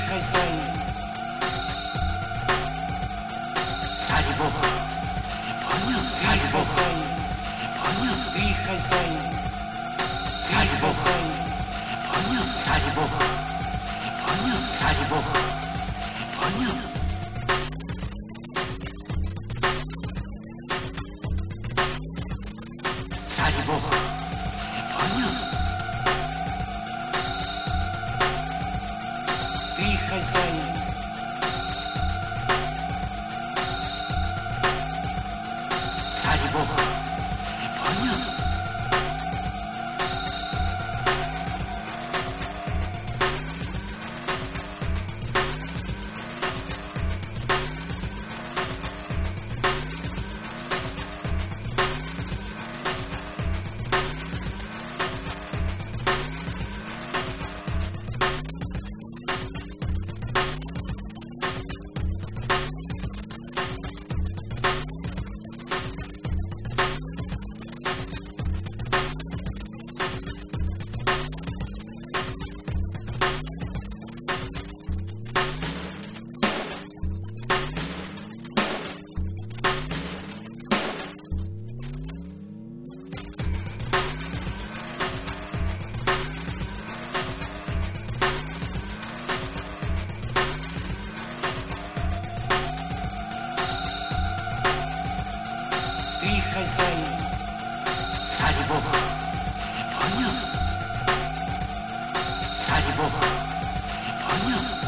хозяин, Царь Бог, понял, царь Бог, понял, ты хозяин, царь Бог, хозяин, понял, царь Бог, понял, царь Бог, понял. Царь Бог, понял, ты хозяин, царь Бог, понял. ты хозяин, Царь Бог, понял, царь Бог, понял.